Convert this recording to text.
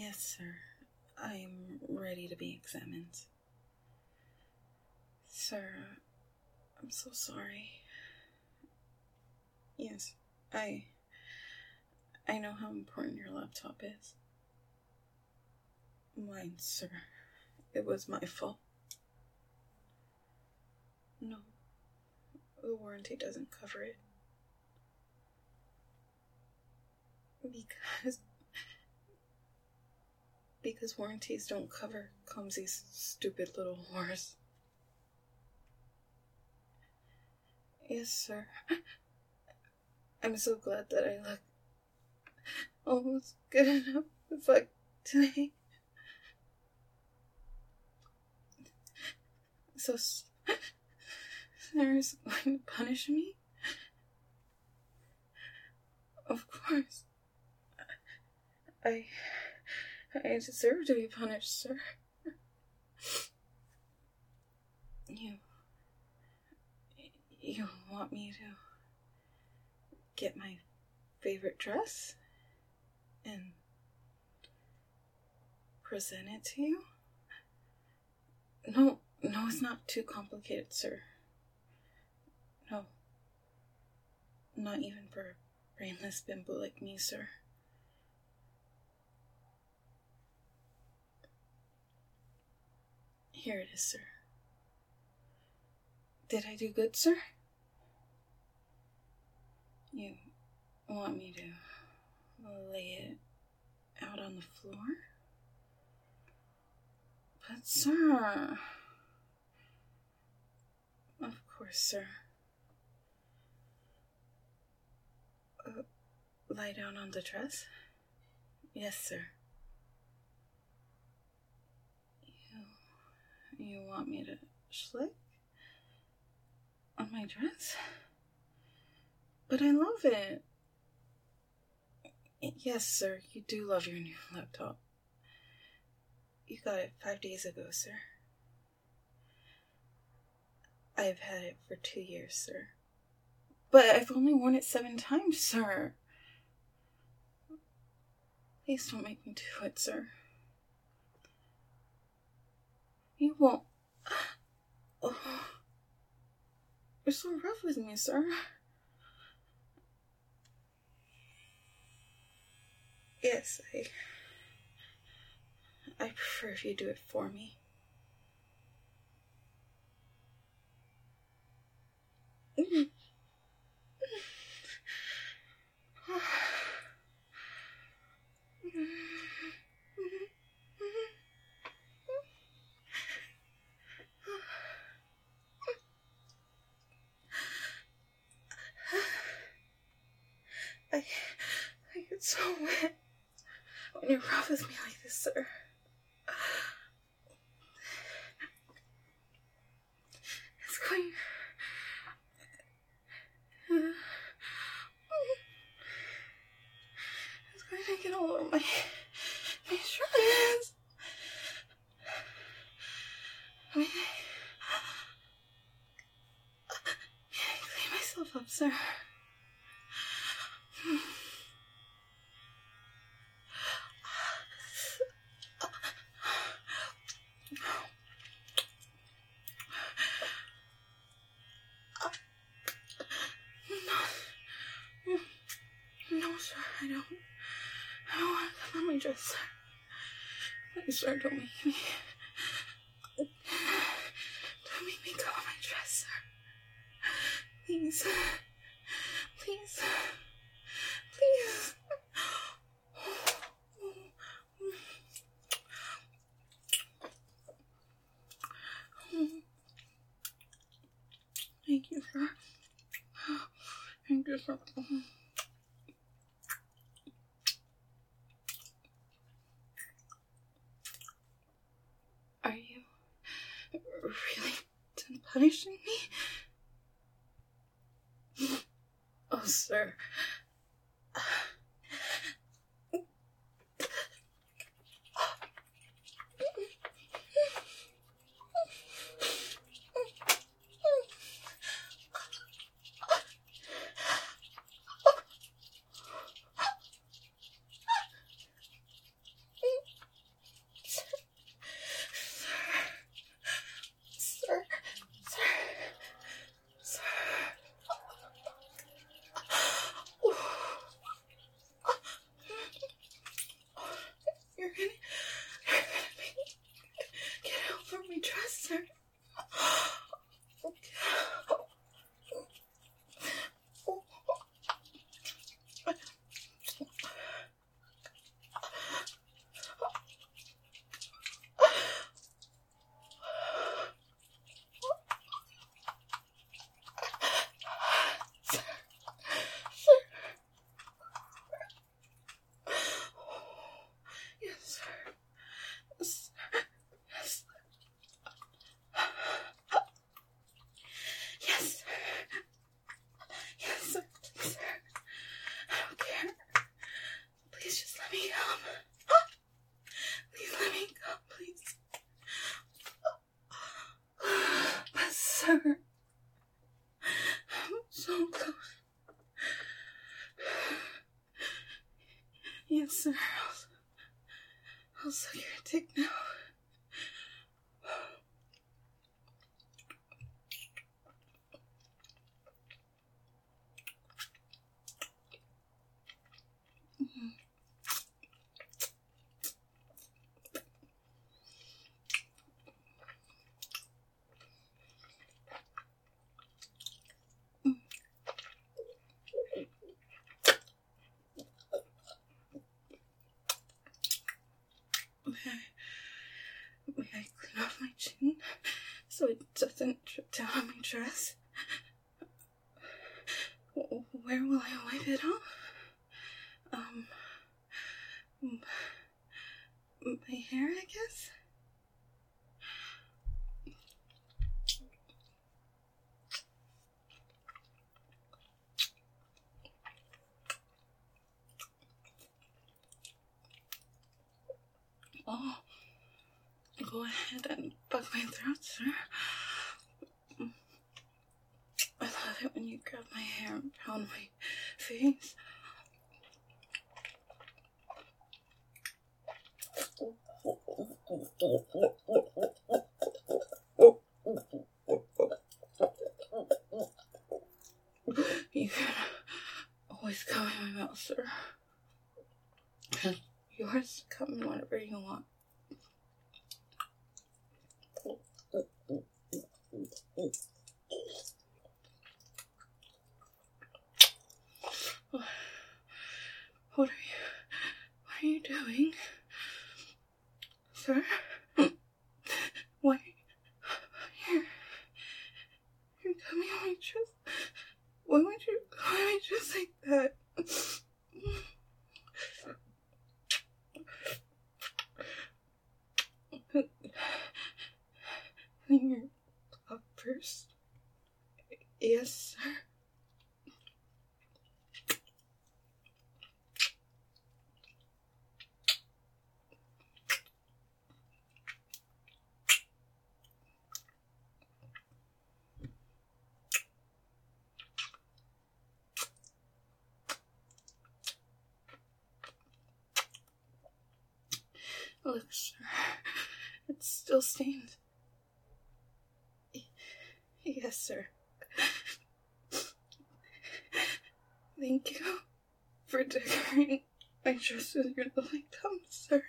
Yes, sir. I'm ready to be examined. Sir, I'm so sorry. Yes, I know how important your laptop is. Mine, sir. It was my fault. No, the warranty doesn't cover it. Because warranties don't cover clumsy, stupid little whores. Yes, sir. I'm so glad that I look almost good enough to fuck today. So, Sarah's going to punish me? Of course. I deserve to be punished, sir. You want me to get my favorite dress and present it to you? No, it's not too complicated, sir. No. Not even for a brainless bimbo like me, sir. Here it is, sir. Did I do good, sir? You want me to lay it out on the floor? But, sir... Of course, sir. Lie down on the dress? Yes, sir. You want me to schlick on my dress? But I love it. Yes, sir, you do love your new laptop. You got it 5 days ago, sir. I've had it for 2 years, sir. But I've only worn it 7 times, sir. Please don't make me do it, sir. You won't. Oh. You're so rough with me, sir. Yes, I prefer if you do it for me. I get so wet when you're rough with me like this, sir. It's going... It's going to get all over my shirts. May I clean myself up, sir? No, sir, I don't want to come on my dress, sir. Please, sir, don't make me come on my dress, sir. Please. Please. Please. Thank you, sir. Thank you, sir. Are you really done punishing me? Oh, sir. Sir, I'll suck your dick now. May I clean off my chin so it doesn't drip down on my dress? Where will I wipe it off? My hair, I guess? Oh, go ahead and fuck my throat, sir. I love it when you grab my hair and pound my face. You can always come in my mouth, sir. Yours, come in whenever you want. What are you doing? Sir? Why? You're coming on my chest. Why would you come on my chest like that? Clean your up first. Yes, sir. Look, sir. It's still stained. Yes, sir. Thank you for decorating my dress with your lovely thumbs, sir.